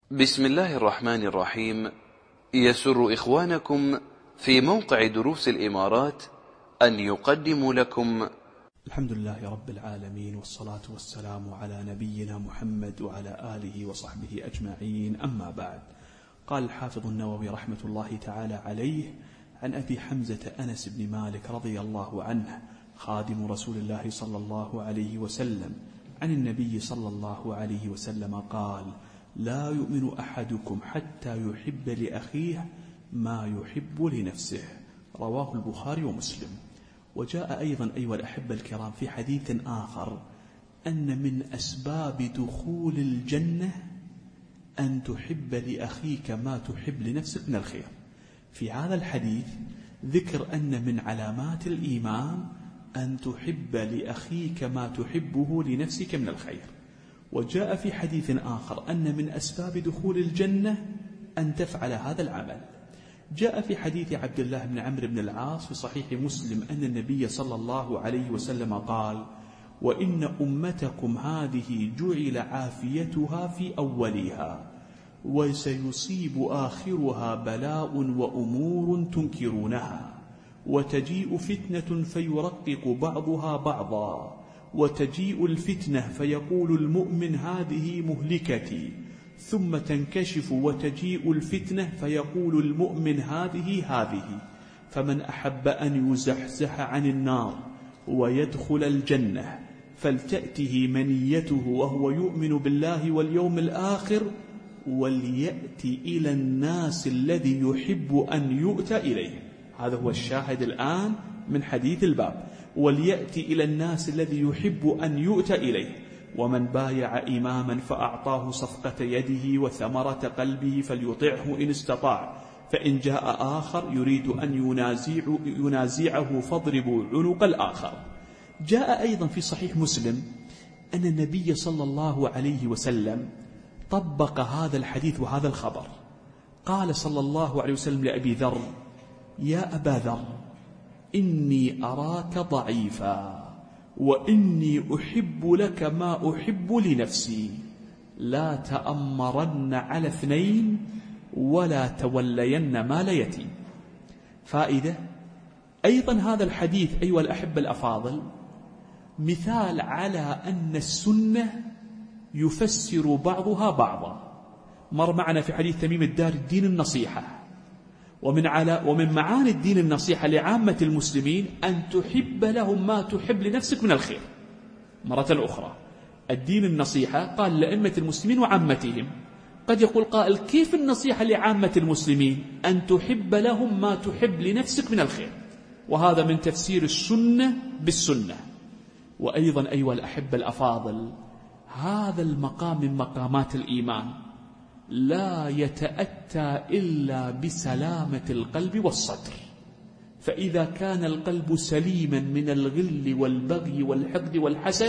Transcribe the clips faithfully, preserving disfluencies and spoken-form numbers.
بسم الله الرحمن الرحيم. يسر إخوانكم في موقع دروس الإمارات أن يقدموا لكم الحمد لله رب العالمين، والصلاة والسلام على نبينا محمد وعلى آله وصحبه أجمعين، أما بعد. قال الحافظ النووي رحمة الله تعالى عليه عن أبي حمزة أنس بن مالك رضي الله عنه خادم رسول الله صلى الله عليه وسلم عن النبي صلى الله عليه وسلم قال: لا يؤمن أحدكم حتى يحب لأخيه ما يحب لنفسه، رواه البخاري ومسلم. وجاء أيضا أيها الأحبة الكرام في حديث آخر أن من أسباب دخول الجنة أن تحب لأخيك ما تحب لنفسك من الخير. في هذا الحديث ذكر أن من علامات الإيمان أن تحب لأخيك ما تحبه لنفسك من الخير. وجاء في حديث آخر أن من أسباب دخول الجنة أن تفعل هذا العمل. جاء في حديث عبد الله بن عمرو بن العاص في صحيح مسلم أن النبي صلى الله عليه وسلم قال: وإن أمتكم هذه جعل عافيتها في أولها وسيصيب آخرها بلاء وأمور تنكرونها، وتجيء فتنة فيرقق بعضها بعضا، وتجيء الفتنة فيقول المؤمن هذه مهلكتي، ثم تنكشف وتجيء الفتنة فيقول المؤمن هذه هذه، فمن أحب أن يزحزح عن النار ويدخل الجنة فلتأته منيته وهو يؤمن بالله واليوم الآخر، وليأتي إلى الناس الذي يحب أن يؤتى إليه. هذا هو الشاهد الآن من حديث الباب، وليأتي إلى الناس الذي يحب أن يؤتى إليه. ومن بايع إماما فأعطاه صفقة يده وثمرة قلبه فليطعه إن استطاع، فإن جاء آخر يريد أن ينازع ينازعه فاضربوا عنق الآخر. جاء أيضا في صحيح مسلم أن النبي صلى الله عليه وسلم طبق هذا الحديث وهذا الخبر. قال صلى الله عليه وسلم لأبي ذر: يا أبا ذر، إني أراك ضعيفا وإني أحب لك ما أحب لنفسي، لا تأمرن على اثنين ولا تولين مال يتيم. فائدة أيضا هذا الحديث أيها الأحبة الأفاضل مثال على أن السنة يفسر بعضها بعضا. مر معنا في حديث تميم الدار الدين النصيحة، ومن, على ومن معاني الدين النصيحة لعامة المسلمين أن تحب لهم ما تحب لنفسك من الخير. مرة أخرى، الدين النصيحة قال لأئمة المسلمين وعامتهم. قد يقول قائل: كيف النصيحة لعامة المسلمين؟ أن تحب لهم ما تحب لنفسك من الخير. وهذا من تفسير السنة بالسنة. وأيضا أيها الأحبة الأفاضل، هذا المقام من مقامات الإيمان لا يتأتى إلا بسلامة القلب والصدر. فإذا كان القلب سليما من الغل والبغي والحقد والحسد،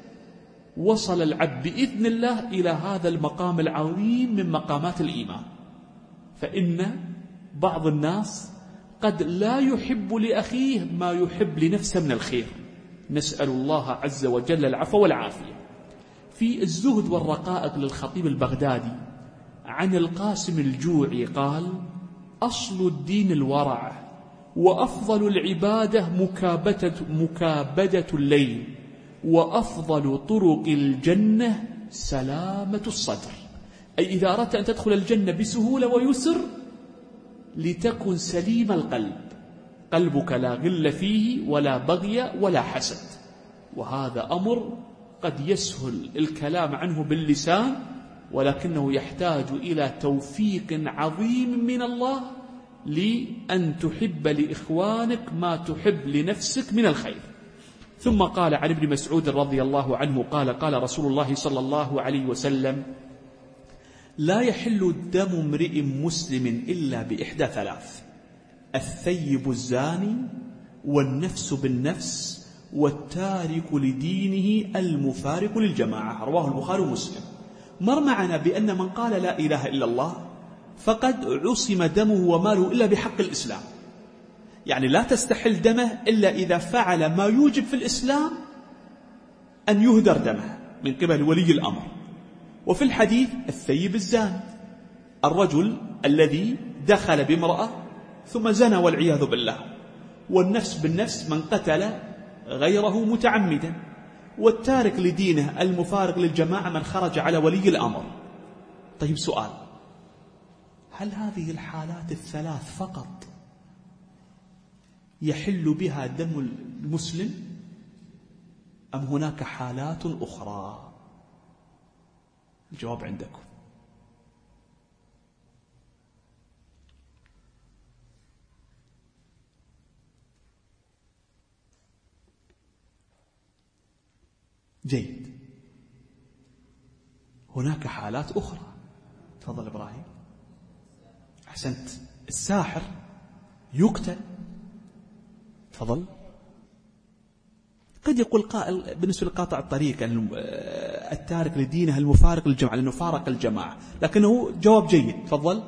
وصل العبد بإذن الله إلى هذا المقام العظيم من مقامات الإيمان. فإن بعض الناس قد لا يحب لأخيه ما يحب لنفسه من الخير. نسأل الله عز وجل العفو والعافية. في الزهد والرقائق للخطيب البغدادي عن القاسم الجوعي قال: أصل الدين الورع، وأفضل العبادة مكابدة, مكابدة الليل، وأفضل طرق الجنة سلامة الصدر. أي إذا أردت أن تدخل الجنة بسهولة ويسر لتكن سليم القلب، قلبك لا غل فيه ولا بغي ولا حسد. وهذا أمر قد يسهل الكلام عنه باللسان، ولكنه يحتاج إلى توفيق عظيم من الله لأن تحب لإخوانك ما تحب لنفسك من الخير. ثم قال عن ابن مسعود رضي الله عنه قال: قال رسول الله صلى الله عليه وسلم: لا يحل دم امرئ مسلم إلا بإحدى ثلاث: الثيب الزاني، والنفس بالنفس، والتارك لدينه المفارق للجماعة، رواه البخاري ومسلم. مر معنا بأن من قال لا إله إلا الله فقد عصم دمه وماله إلا بحق الإسلام. يعني لا تستحل دمه إلا إذا فعل ما يوجب في الإسلام أن يهدر دمه من قبل ولي الأمر. وفي الحديث الثيب الزاني، الرجل الذي دخل بامرأة ثم زنى والعياذ بالله، والنفس بالنفس من قتل غيره متعمدا، والتارك لدينه المفارق للجماعة من خرج على ولي الأمر. طيب سؤال، هل هذه الحالات الثلاث فقط يحل بها دم المسلم أم هناك حالات أخرى؟ الجواب عندكم. جيد، هناك حالات أخرى. تفضل إبراهيم. أحسنت. الساحر يقتل. تفضل. قد يقول قائل بالنسبة لقاطع الطريق التارك لدينه المفارق للجماعة لأنه فارق الجماعة، لكنه جواب جيد. تفضل.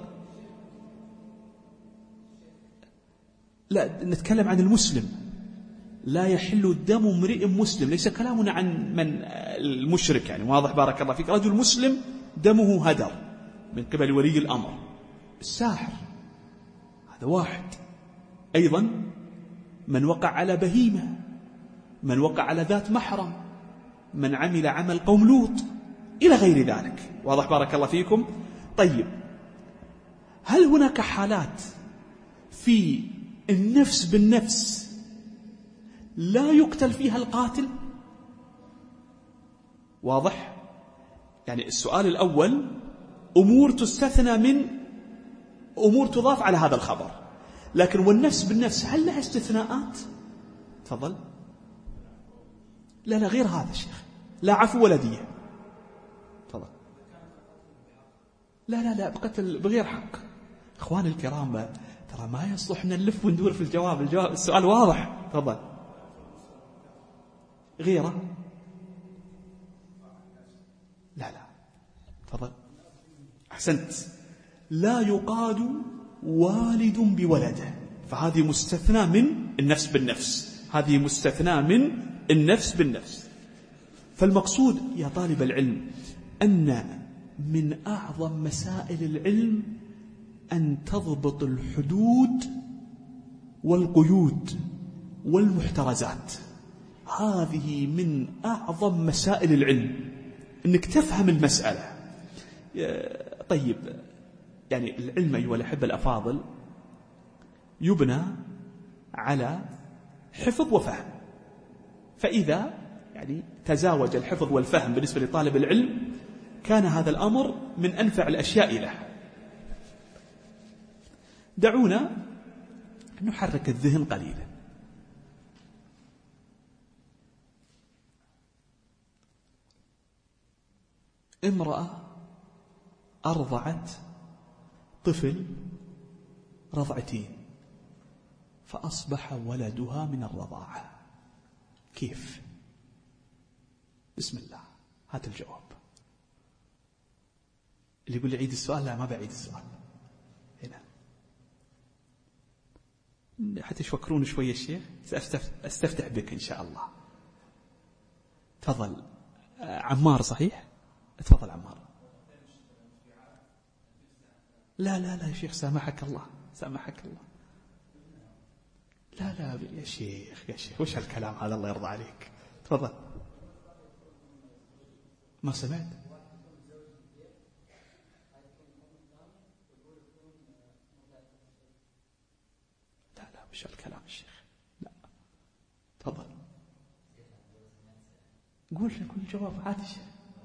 لا، نتكلم عن المسلم. لا يحل دم امرئ مسلم، ليس كلامنا عن من المشرك، يعني واضح بارك الله فيك. رجل مسلم دمه هدر من قبل ولي الأمر. الساحر هذا واحد. أيضا من وقع على بهيمة، من وقع على ذات محرم، من عمل عمل قوم لوط، إلى غير ذلك. واضح بارك الله فيكم. طيب، هل هناك حالات في النفس بالنفس لا يقتل فيها القاتل؟ واضح؟ يعني السؤال الأول أمور تستثنى من أمور تضاف على هذا الخبر، لكن والنفس بالنفس هل لها استثناءات؟ تفضل. لا لا، غير هذا الشيخ، لا عفو ولا دية. تفضل. لا لا لا، بقتل بغير حق. إخواني الكرام، ترى ما يصلح أن نلف وندور في الجواب. الجواب السؤال واضح. تفضل. غيره؟ لا لا. تفضل. أحسنت. لا يقاد والد بولده، فهذه مستثنى من النفس بالنفس، هذه مستثنى من النفس بالنفس. فالمقصود يا طالب العلم أن من أعظم مسائل العلم أن تضبط الحدود والقيود والمحترزات. هذه من أعظم مسائل العلم، أنك تفهم المسألة. طيب، يعني العلم أيها الأحبة الأفاضل يبنى على حفظ وفهم، فإذا يعني تزاوج الحفظ والفهم بالنسبة لطالب العلم كان هذا الأمر من أنفع الأشياء له. دعونا نحرك الذهن قليلا. امرأة أرضعت طفل رضعتين فأصبح ولدها من الرضاعة، كيف؟ بسم الله، هات الجواب. اللي يقول لي عيد السؤال، لا ما بعيد السؤال هنا حتى يفكرون شوية. الشيخ أستفتح بك إن شاء الله. تفضل. عمار صحيح؟ تفضل عمار. لا لا لا يا شيخ، سامحك الله، سامحك الله. لا لا يا شيخ، يا شيخ وش هالكلام هذا؟ الله يرضى عليك. تفضل. ما سمعت؟ لا لا وش هالكلام الشيخ؟ لا. تفضل. قول لي كل جواب عادي الشيخ.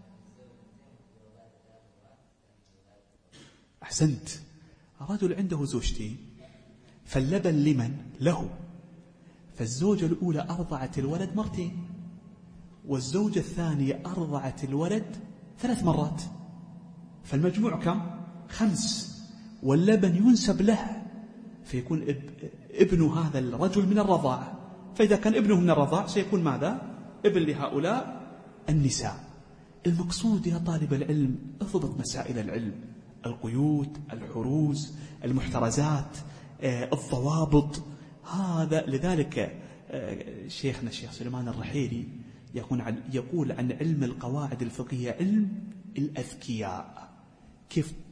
أحسنت. رجل عنده زوجتين، فاللبن لمن؟ له. فالزوجة الأولى أرضعت الولد مرتين، والزوجة الثانية أرضعت الولد ثلاث مرات، فالمجموع كم؟ خمس، واللبن ينسب له، فيكون ابن هذا الرجل من الرضاعة. فإذا كان ابنه من الرضاعة سيكون ماذا؟ ابن لهؤلاء النساء. المقصود يا طالب العلم اضبط مسائل العلم، القيود، الحروز، المحترزات، الضوابط. هذا لذلك شيخنا الشيخ سليمان الرحيلي يقول عن علم القواعد الفقهية علم الأذكياء. كيف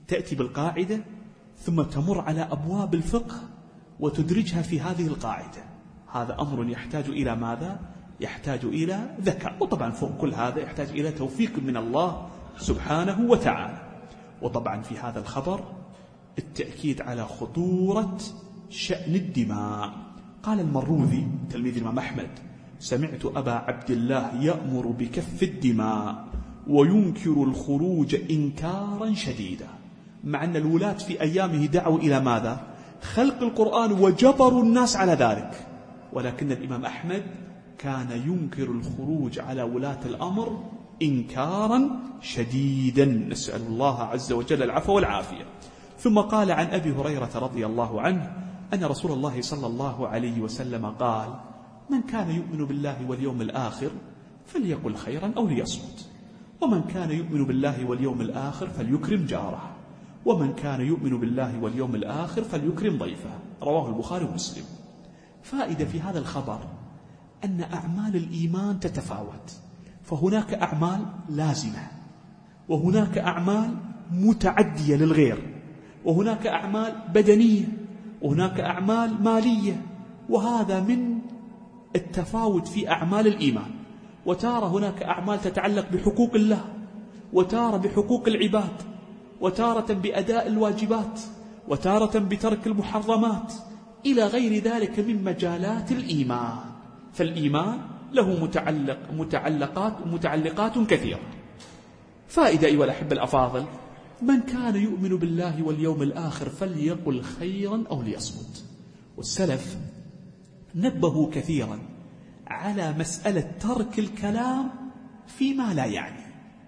تأتي بالقاعدة ثم تمر على أبواب الفقه وتدرجها في هذه القاعدة. هذا أمر يحتاج إلى ماذا؟ يحتاج إلى ذكاء، وطبعا فوق كل هذا يحتاج إلى توفيق من الله سبحانه وتعالى. وطبعا في هذا الخبر التأكيد على خطورة شأن الدماء. قال المروذي تلميذ الإمام أحمد: سمعت أبا عبد الله يأمر بكف الدماء وينكر الخروج إنكارا شديدا. مع أن الولاة في أيامه دعوا إلى ماذا؟ خلق القرآن وجبروا الناس على ذلك، ولكن الإمام أحمد كان ينكر الخروج على ولاة الأمر إنكارا شديدا، نسأل الله عز وجل العفو والعافية. ثم قال عن أبي هريرة رضي الله عنه أن رسول الله صلى الله عليه وسلم قال: من كان يؤمن بالله واليوم الآخر فليقل خيرا أو ليصمت، ومن كان يؤمن بالله واليوم الآخر فليكرم جاره، ومن كان يؤمن بالله واليوم الآخر فليكرم ضيفه. رواه البخاري ومسلم. فائدة في هذا الخبر أن أعمال الإيمان تتفاوت، فهناك أعمال لازمة، وهناك أعمال متعدية للغير، وهناك أعمال بدنية، وهناك أعمال مالية، وهذا من التفاوت في أعمال الإيمان. وتارة هناك أعمال تتعلق بحقوق الله، وتارة بحقوق العباد، وتارة بأداء الواجبات، وتارة بترك المحرمات، إلى غير ذلك من مجالات الإيمان. فالإيمان له متعلق متعلقات متعلقات كثيرة. فائدة أيها الأحبة الأفاضل: من كان يؤمن بالله واليوم الآخر فليقل خيرا أو ليصمت. والسلف نبهوا كثيرا على مسألة ترك الكلام فيما لا يعني.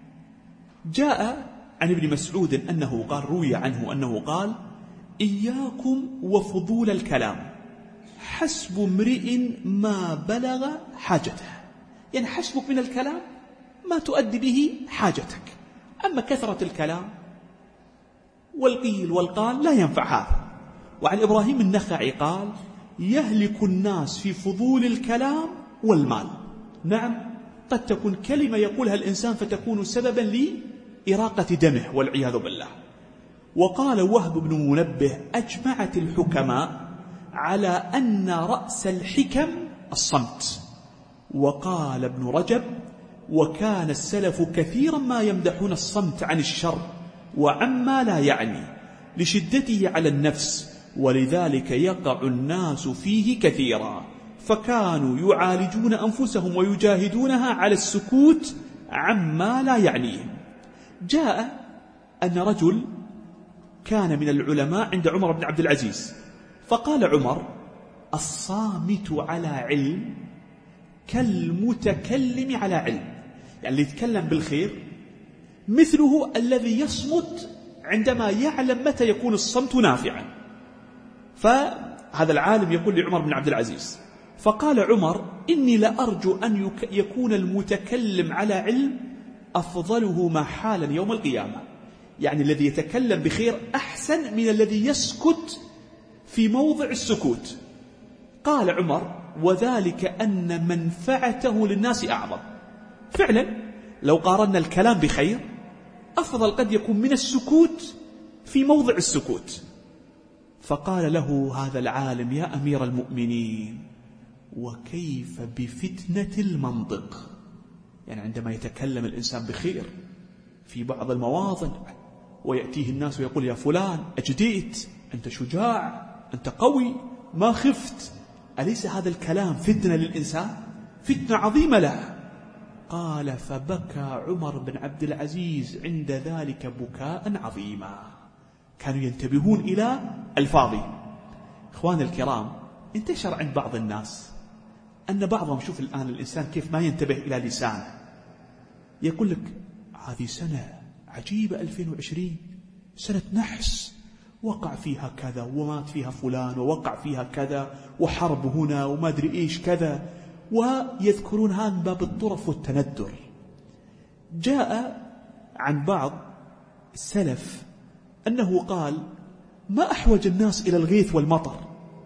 جاء عن ابن مسعود أنه قال، روي عنه أنه قال: إياكم وفضول الكلام، حسب امرئ ما بلغ حاجته. يعني حسبك من الكلام ما تؤدي به حاجتك، أما كثرة الكلام والقيل والقال لا ينفع هذا. وعن إبراهيم النخعي قال: يهلك الناس في فضول الكلام والمال. نعم، قد تكون كلمة يقولها الإنسان فتكون سببا لإراقة دمه والعياذ بالله. وقال وهب بن منبه: أجمعت الحكماء على أن رأس الحكم الصمت. وقال ابن رجب: وكان السلف كثيرا ما يمدحون الصمت عن الشر وعما لا يعني لشدته على النفس، ولذلك يقع الناس فيه كثيرا، فكانوا يعالجون أنفسهم ويجاهدونها على السكوت عما لا يعنيهم. جاء أن رجل كان من العلماء عند عمر بن عبد العزيز، فقال عمر: الصامت على علم كالمتكلم على علم. يعني اللي يتكلم بالخير مثله الذي يصمت عندما يعلم متى يكون الصمت نافعا. فهذا العالم يقول لعمر بن عبد العزيز، فقال عمر: إني لأرجو أن يكون المتكلم على علم أفضله ما حالا يوم القيامة. يعني الذي يتكلم بخير أحسن من الذي يسكت في موضع السكوت. قال عمر: وذلك أن منفعته للناس أعظم. فعلا لو قارنا الكلام بخير أفضل قد يكون من السكوت في موضع السكوت. فقال له هذا العالم: يا أمير المؤمنين، وكيف بفتنة المنطق؟ يعني عندما يتكلم الإنسان بخير في بعض المواطن ويأتيه الناس ويقول: يا فلان أجديت، أنت شجاع، أنت قوي، ما خفت، أليس هذا الكلام فتنة للإنسان؟ فتنة عظيمة له. قال: فبكى عمر بن عبد العزيز عند ذلك بكاء عظيما. كانوا ينتبهون إلى الفاظه. إخوان الكرام، انتشر عند بعض الناس أن بعضهم، شوف الآن الإنسان كيف ما ينتبه إلى لسانه، يقول لك: هذه سنة عجيبة ألفين وعشرين، سنة نحس، وقع فيها كذا، ومات فيها فلان، ووقع فيها كذا، وحرب هنا، وما أدري إيش كذا، ويذكرون هذا من باب الطرف والتندر. جاء عن بعض السلف أنه قال: ما أحوج الناس إلى الغيث والمطر،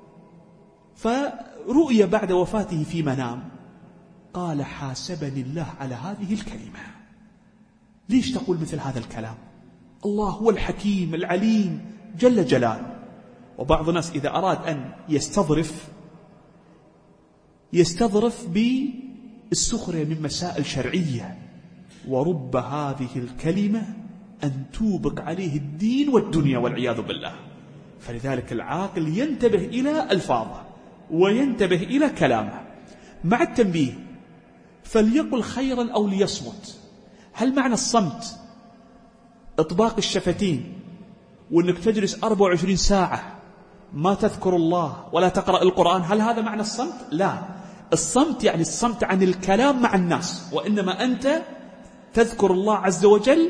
فرؤي بعد وفاته في منام، قال: حاسبني الله على هذه الكلمة. ليش تقول مثل هذا الكلام؟ الله هو الحكيم العليم جل جلاله. وبعض الناس إذا أراد أن يستظرف يستظرف بالسخرية من مسائل شرعية، ورب هذه الكلمة أن توبق عليه الدين والدنيا والعياذ بالله. فلذلك العاقل ينتبه إلى ألفاظه وينتبه إلى كلامه مع التنبيه، فليقل خيرا أو ليصمت. هل معنى الصمت إطباق الشفتين وأنك تجلس أربع وعشرين ساعة ما تذكر الله ولا تقرأ القرآن؟ هل هذا معنى الصمت؟ لا، الصمت يعني الصمت عن الكلام مع الناس، وإنما أنت تذكر الله عز وجل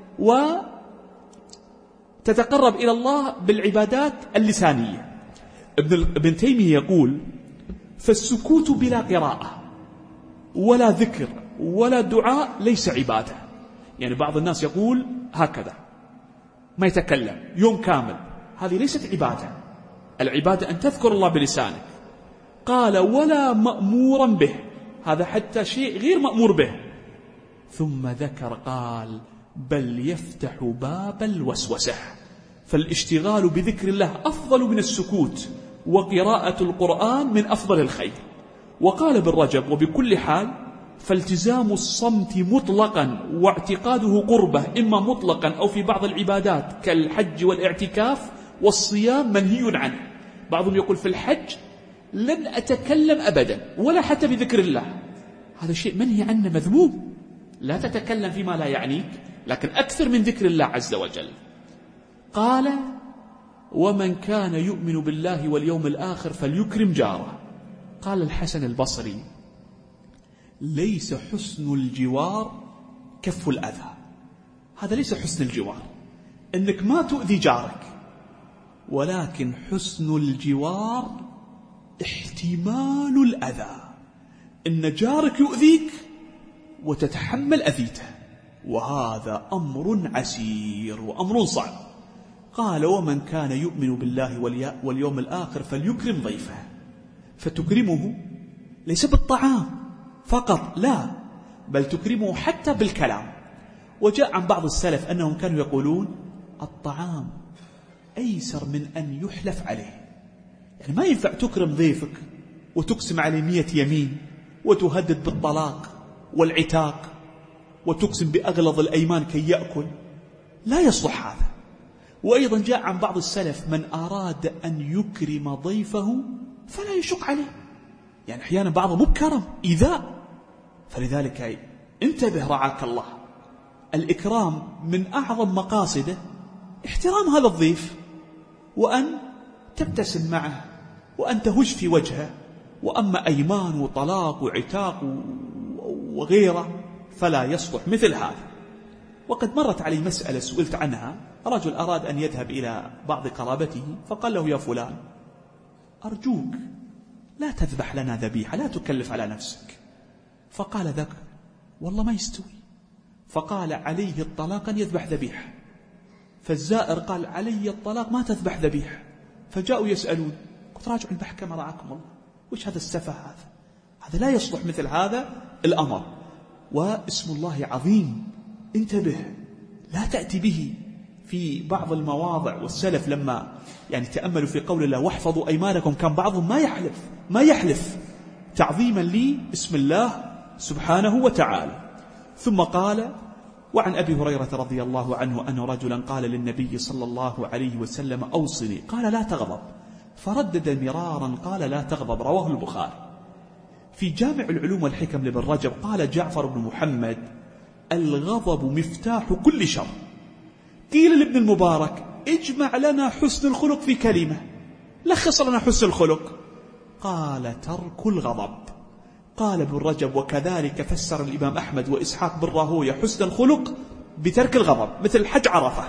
وتتقرب إلى الله بالعبادات اللسانية. ابن, ابن تيمية يقول: فالسكوت بلا قراءة ولا ذكر ولا دعاء ليس عبادة. يعني بعض الناس يقول هكذا ما يتكلم يوم كامل، هذه ليست عبادة. العبادة أن تذكر الله بلسانك. قال: ولا مأمورا به، هذا حتى شيء غير مأمور به. ثم ذكر قال: بل يفتح باب الوسوسة، فالاشتغال بذكر الله أفضل من السكوت، وقراءة القرآن من أفضل الخير. وقال ابن رجب: وبكل حال فالتزام الصمت مطلقا واعتقاده قربة إما مطلقا أو في بعض العبادات كالحج والاعتكاف والصيام منهي عنه. بعضهم يقول في الحج لن أتكلم أبدا ولا حتى بذكر الله، هذا شيء منهي عنه مذموم، لا تتكلم فيما لا يعنيك، لكن أكثر من ذكر الله عز وجل. قال: ومن كان يؤمن بالله واليوم الآخر فليكرم جاره. قال الحسن البصري: ليس حسن الجوار كف الأذى. هذا ليس حسن الجوار أنك ما تؤذي جارك، ولكن حسن الجوار احتمال الأذى، إن جارك يؤذيك وتتحمل أذيته، وهذا أمر عسير وأمر صعب. قال: ومن كان يؤمن بالله واليوم الآخر فليكرم ضيفه. فتكرمه ليس بالطعام فقط، لا، بل تكرمه حتى بالكلام. وجاء عن بعض السلف أنهم كانوا يقولون: الطعام أيسر من أن يحلف عليه. يعني ما ينفع تكرم ضيفك وتقسم عليه مية يمين وتهدد بالطلاق والعتاق وتقسم بأغلظ الأيمان كي يأكل، لا يصلح هذا. وأيضا جاء عن بعض السلف: من أراد أن يكرم ضيفه فلا يشق عليه. يعني أحيانا بعضهم مبكرم إيذاء، فلذلك انتبه رعاك الله. الإكرام من أعظم مقاصده احترام هذا الضيف، وأن تبتسم معه وأن تهج في وجهه. وأما أيمان وطلاق وعتاق وغيره فلا يصلح مثل هذا. وقد مرت علي مسألة سئلت عنها، رجل أراد أن يذهب إلى بعض قرابته فقال له: يا فلان أرجوك لا تذبح لنا ذبيحة، لا تكلف على نفسك. فقال ذاك: والله ما يستوي. فقال: عليه الطلاق أن يذبح ذبيحة. فالزائر قال: علي الطلاق ما تذبح ذبيحة. فجاءوا يسألون، قلت: راجعوا المحكمة رعاكم الله، وش هذا السفه هذا؟ هذا لا يصلح مثل هذا الأمر. واسم الله عظيم، انتبه لا تأتي به في بعض المواضع. والسلف لما يعني تأملوا في قول الله: واحفظوا أيمانكم، كان بعضهم ما يحلف ما يحلف تعظيما لي اسم الله سبحانه وتعالى. ثم قال: وعن أبي هريرة رضي الله عنه أن رجلا قال للنبي صلى الله عليه وسلم: أوصني. قال: لا تغضب. فردد مرارا قال: لا تغضب. رواه البخاري. في جامع العلوم والحكم لابن رجب قال جعفر بن محمد: الغضب مفتاح كل شر. قيل لابن المبارك: اجمع لنا حسن الخلق في كلمة، لخص لنا حسن الخلق. قال: ترك الغضب. قال ابن رجب: وكذلك فسر الإمام أحمد وإسحاق بن راهويه حسن الخلق بترك الغضب، مثل الحج عرفة.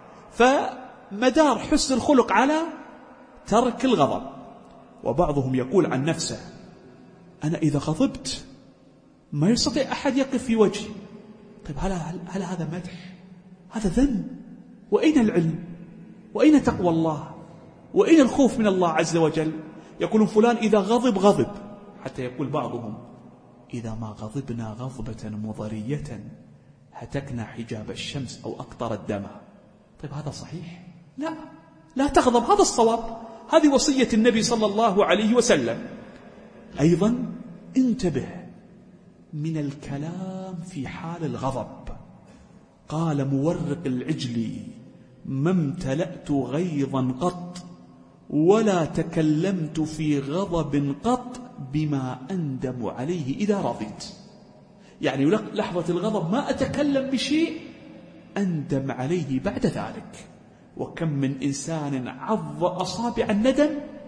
فمدار حسن الخلق على ترك الغضب. وبعضهم يقول عن نفسه: أنا إذا غضبت ما يستطيع أحد يقف في وجهي. طيب هل, هل, هل هذا مدح؟ هذا ذم. وأين العلم؟ وأين تقوى الله؟ وأين الخوف من الله عز وجل؟ يقولون فلان إذا غضب غضب، حتى يقول بعضهم: إذا ما غضبنا غضبة مضرية هتكنا حجاب الشمس أو أقطر الدم. طيب هذا صحيح؟ لا، لا تغضب، هذا الصواب، هذه وصية النبي صلى الله عليه وسلم. أيضا انتبه من الكلام في حال الغضب. قال مورق العجلي: ما امتلأت غيظا قط ولا تكلمت في غضب قط بما أندم عليه إذا رضيت. يعني لحظة الغضب ما أتكلم بشيء أندم عليه بعد ذلك. وكم من إنسان عض أصابع الندم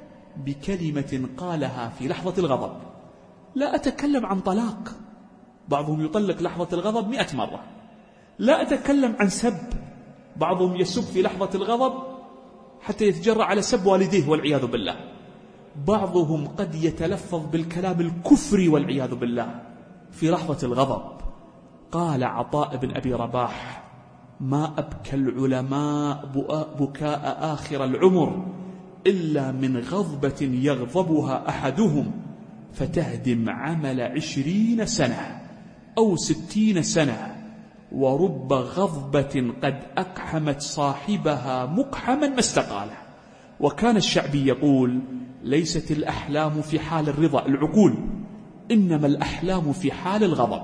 بكلمة قالها في لحظة الغضب. لا أتكلم عن طلاق، بعضهم يطلق لحظة الغضب مئة مرة. لا أتكلم عن سب، بعضهم يسب في لحظة الغضب حتى يتجرأ على سب والديه والعياذ بالله. بعضهم قد يتلفظ بالكلام الكفري والعياذ بالله في لحظة الغضب. قال عطاء بن أبي رباح: ما أبكى العلماء بكاء آخر العمر إلا من غضبة يغضبها أحدهم فتهدم عمل عشرين سنة أو ستين سنة، ورب غضبة قد أقحمت صاحبها مقحما ما استقاله. وكان الشعبي يقول: ليست الأحلام في حال الرضا العقول، إنما الأحلام في حال الغضب.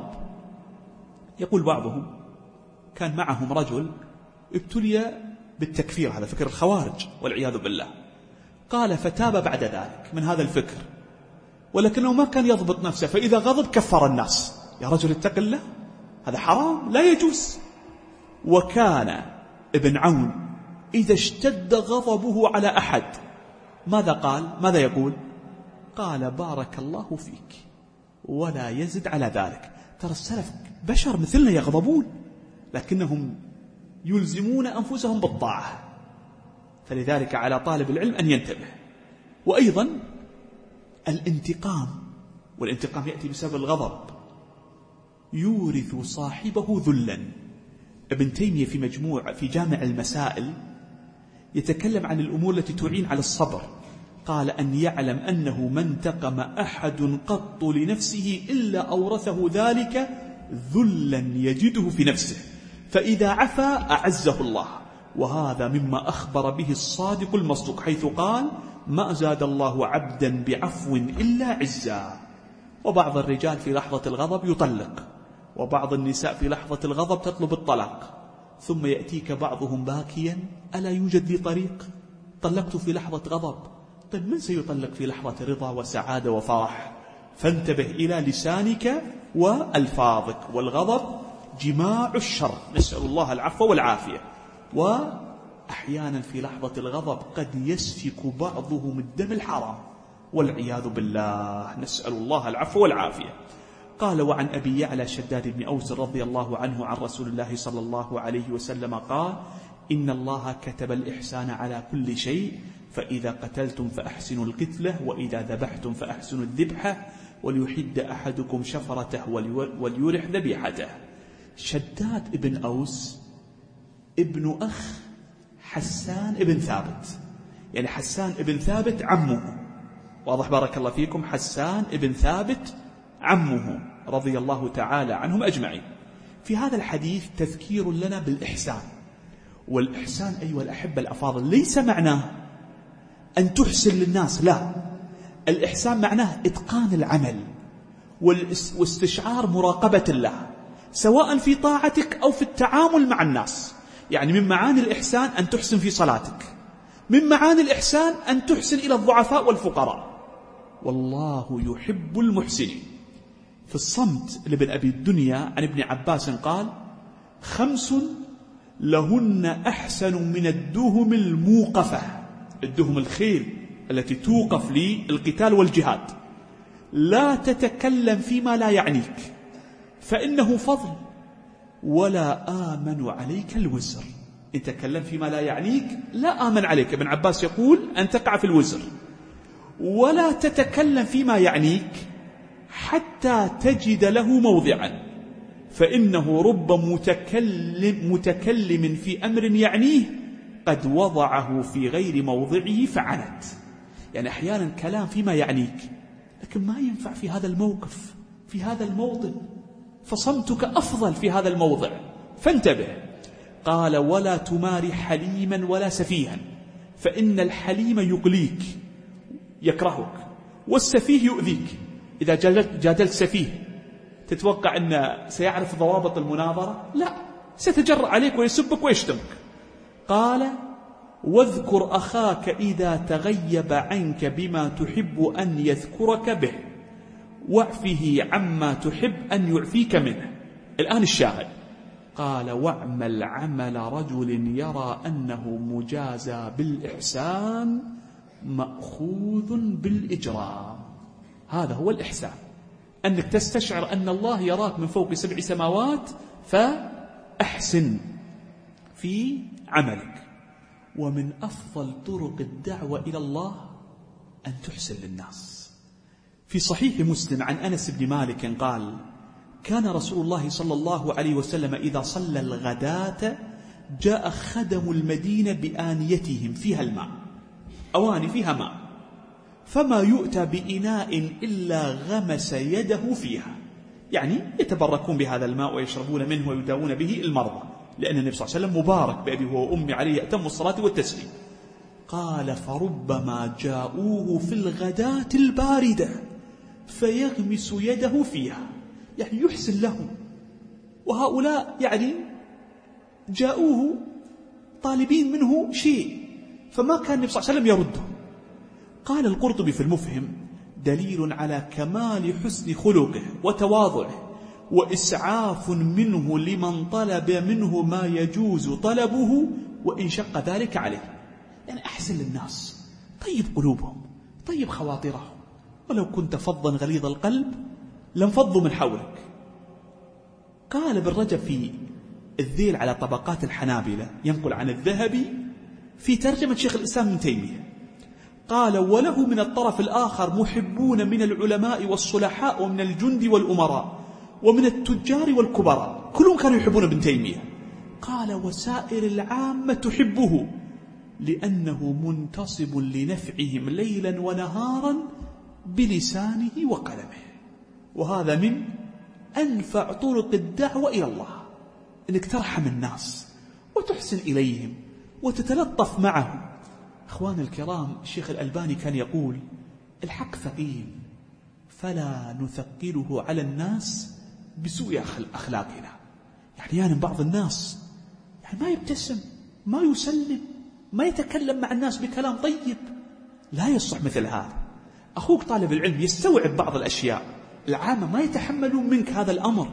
يقول بعضهم: كان معهم رجل ابتلي بالتكفير، هذا فكر الخوارج والعياذ بالله. قال: فتاب بعد ذلك من هذا الفكر، ولكنه ما كان يضبط نفسه، فإذا غضب كفر الناس. يا رجل اتق الله، هذا حرام، لا يجوز. وكان ابن عون إذا اشتد غضبه على أحد ماذا قال؟ ماذا يقول؟ قال: بارك الله فيك، ولا يزد على ذلك. ترى السلف بشر مثلنا يغضبون، لكنهم يلزمون أنفسهم بالطاعة. فلذلك على طالب العلم أن ينتبه. وأيضا الانتقام، والانتقام يأتي بسبب الغضب، يورث صاحبه ذلا. ابن تيمية في مجموع في جامع المسائل يتكلم عن الأمور التي تعين على الصبر. قال: أن يعلم أنه ما انتقم أحد قط لنفسه إلا أورثه ذلك ذلا يجده في نفسه، فإذا عفا أعزه الله. وهذا مما أخبر به الصادق المصدوق حيث قال: ما زاد الله عبدا بعفو إلا عزا. وبعض الرجال في لحظة الغضب يطلق، وبعض النساء في لحظة الغضب تطلب الطلاق، ثم يأتيك بعضهم باكيا: ألا يوجد لي طريق؟ طلقت في لحظة غضب. طيب من سيطلق في لحظة رضا وسعادة وفرح؟ فانتبه إلى لسانك وألفاظك، والغضب جماع الشر، نسأل الله العفو والعافية. وأحيانا في لحظة الغضب قد يسفك بعضهم الدم الحرام والعياذ بالله، نسأل الله العفو والعافية. قال: وعن أبي يعلى شداد بن أوس رضي الله عنه عن رسول الله صلى الله عليه وسلم قال: إن الله كتب الإحسان على كل شيء، فإذا قتلتم فأحسنوا القتلة، وإذا ذبحتم فأحسنوا الذبحة، وليحد أحدكم شفرته وليرح ذبيحته. شداد بن أوس ابن أخ حسان ابن ثابت، يعني حسان ابن ثابت عمه، واضح بارك الله فيكم، حسان ابن ثابت عمه رضي الله تعالى عنهم أجمعين. في هذا الحديث تذكير لنا بالإحسان. والإحسان أيها الأحبة الأفاضل ليس معناه أن تحسن للناس، لا، الإحسان معناه إتقان العمل واستشعار مراقبة الله، سواء في طاعتك أو في التعامل مع الناس. يعني من معاني الإحسان أن تحسن في صلاتك، من معاني الإحسان أن تحسن إلى الضعفاء والفقراء، والله يحب المحسنين. في الصمت لابن أبي الدنيا عن ابن عباس قال: خمس لهن أحسن من الدهم الموقفة، الدهم الخيل التي توقف للقتال والجهاد: لا تتكلم فيما لا يعنيك فإنه فضل، ولا آمن عليك الوزر. إن تكلم فيما لا يعنيك لا آمن عليك، ابن عباس يقول أن تقع في الوزر. ولا تتكلم فيما يعنيك حتى تجد له موضعا، فإنه رب متكلم, متكلم في أمر يعنيه قد وضعه في غير موضعه فعنت. يعني أحيانا كلام فيما يعنيك لكن ما ينفع في هذا الموقف، في هذا الموطن، فصمتك أفضل في هذا الموضع، فانتبه. قال ولا تماري حليما ولا سفيها، فإن الحليم يقليك يكرهك، والسفيه يؤذيك. إذا جادلت سفيه تتوقع أنه سيعرف ضوابط المناظرة؟ لا، سيتجرأ عليك ويسبك ويشتمك. قال واذكر أخاك إذا تغيب عنك بما تحب أن يذكرك به، واعفه عما تحب أن يعفيك منه. الآن الشاهد، قال واعمل عمل رجل يرى أنه مجازى بالإحسان مأخوذ بالإجرام. هذا هو الإحسان، أنك تستشعر أن الله يراك من فوق سبع سماوات فأحسن في عملك. ومن أفضل طرق الدعوة إلى الله أن تحسن للناس. في صحيح مسلم عن أنس بن مالك قال كان رسول الله صلى الله عليه وسلم إذا صلى الغداة جاء خدم المدينة بآنيتهم فيها الماء، أواني فيها ماء، فما يؤتى بإناء إلا غمس يده فيها، يعني يتبركون بهذا الماء ويشربون منه ويداوون به المرضى، لأن النبي صلى الله عليه وسلم مبارك بأبي وأمي عليه أتم الصلاة والتسليم. قال فربما جاءوه في الغداة الباردة فيغمس يده فيها، يعني يحسن لهم، وهؤلاء يعني جاءوه طالبين منه شيء، فما كان النبي صلى الله عليه وسلم يرده. قال القرطبي في المفهم دليل على كمال حسن خلقه وتواضعه وإسعاف منه لمن طلب منه ما يجوز طلبه وإن شق ذلك عليه. يعني أحسن للناس، طيب قلوبهم، طيب خواطرهم، ولو كنت فظا غليظ القلب لانفضوا من حولك. قال ابن رجب في الذيل على طبقات الحنابلة ينقل عن الذهبي في ترجمة شيخ الإسلام ابن تيمية، قال وله من الطرف الآخر محبون من العلماء والصلحاء ومن الجند والأمراء ومن التجار والكبراء، كلهم كانوا يحبون ابن تيمية. قال وسائر العامة تحبه لأنه منتصب لنفعهم ليلا ونهارا بلسانه وقلمه. وهذا من أنفع طرق الدعوة إلى الله، أنك ترحم الناس وتحسن إليهم وتتلطف معهم. أخوان الكرام، الشيخ الألباني كان يقول الحق ثقيل فلا نثقله على الناس بسوء أخلاقنا. يعني, يعني بعض الناس يعني ما يبتسم، ما يسلم، ما يتكلم مع الناس بكلام طيب، لا يصح مثل هذا. أخوك طالب العلم يستوعب بعض الأشياء، العامة ما يتحملون منك هذا الأمر،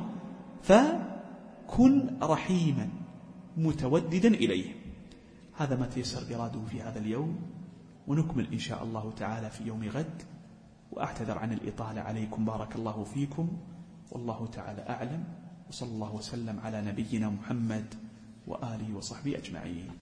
فكن رحيما متوددا إليه. هذا ما تيسر إراده في هذا اليوم، ونكمل إن شاء الله تعالى في يوم غد. وأعتذر عن الإطالة عليكم، بارك الله فيكم، والله تعالى أعلم، وصلى الله وسلم على نبينا محمد وآله وصحبه أجمعين.